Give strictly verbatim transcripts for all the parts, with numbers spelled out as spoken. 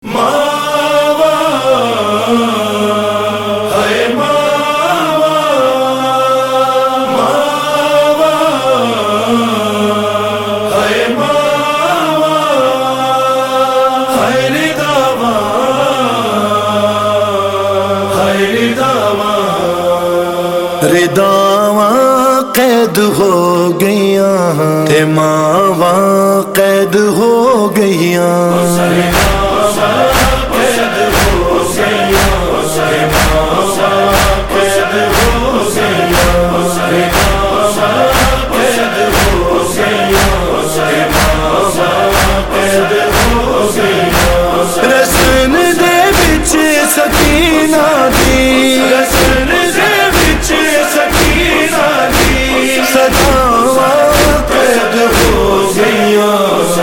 ماوا ہے ماوا ماوا ہے ماوا خیر دعوا خیر دعوا رداواں قید ہو گئیاں تے ماواں قید ہو گئیاں رسن دے وچ سکینہ دی رسن دے وچ سکینہ دی سداواں قید ہو گئیاں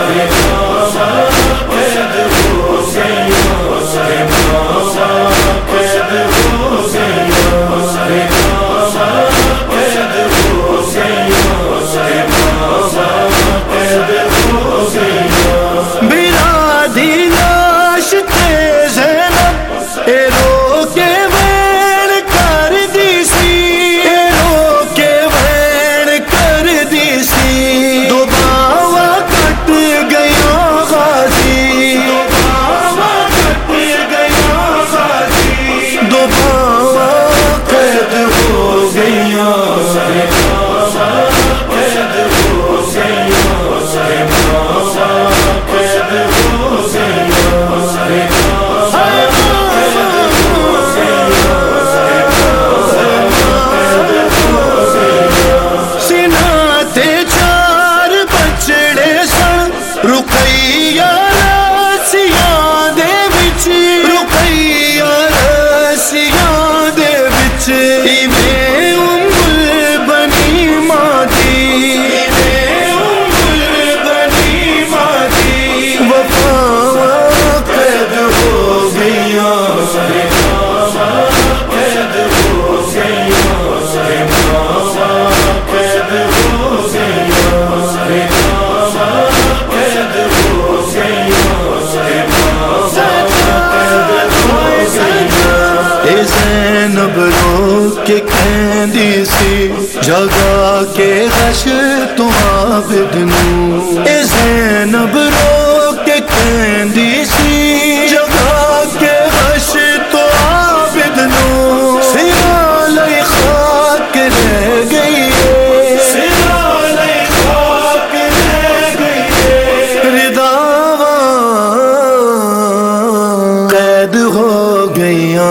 زینب رو کے کہندی سی جگا کے غش تو عابد نو اے زینب رو کے کہندی سی جگا کے غش تو عابد نو سرا لئی خاک رہ گئی سرا لئی خاک رہ گئی رداواں قید ہو گئیاں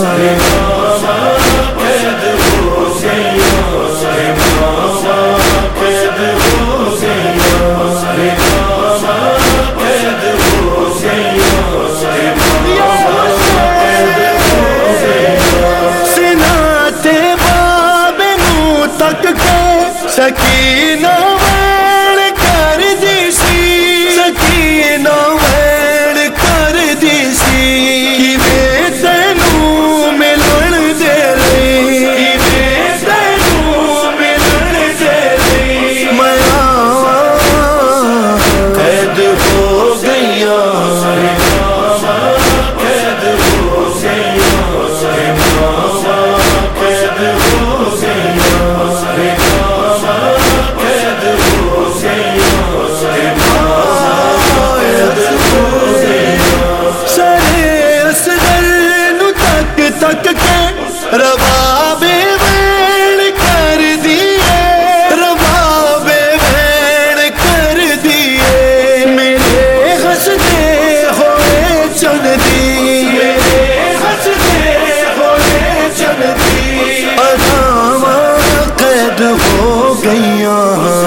سکینہ ویڑ کر دی سی سکینہ ویڑ کر دی سی کیویں تینوں ملن دے لئی کیویں تینوں ملن دے لئی میں آواں قید ہو گئیاں تک کے رباب ویڑ کر دیے رباب ویڑ کر دیے میرے ہنستے ہوئے چن دی میرے ہنستے ہوئے چن دی اداواں قید ہو گئیاں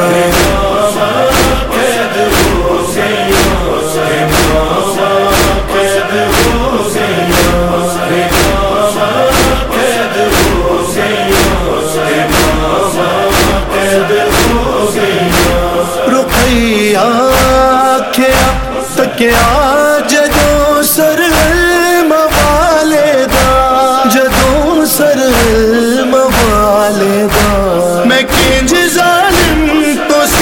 کیا جدوں سر موالے دا جدوں سر موالے دا میں کنج ظالم تو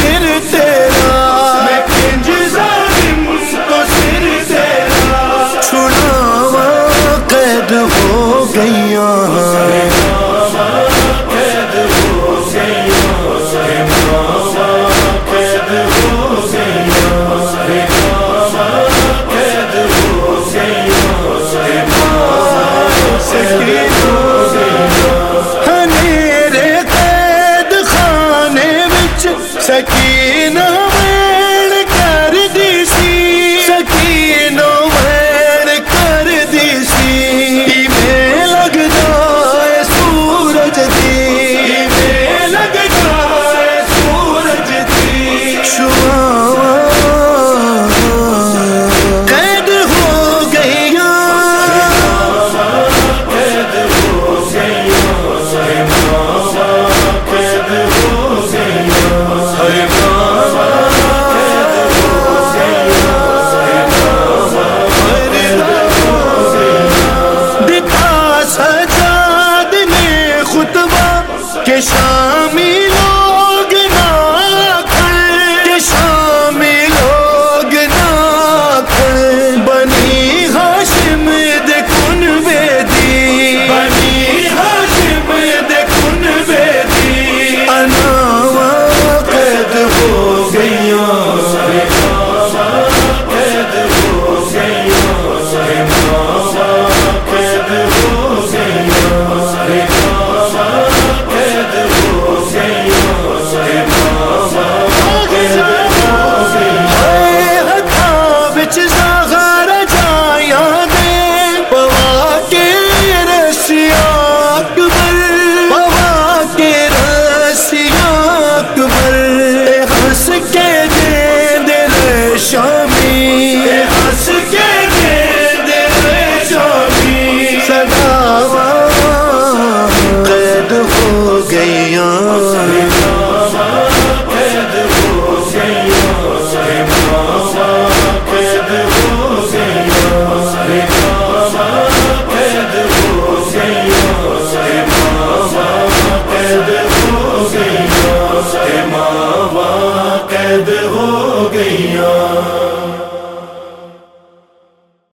سکینہ ویڑ کر دی سی سکینہ ویڑ کر دی سی میں لگ جائے سورج دی میں لگ جائے سورج دی شعاع قید ہو گئیاں سجاد نے خطبہ کے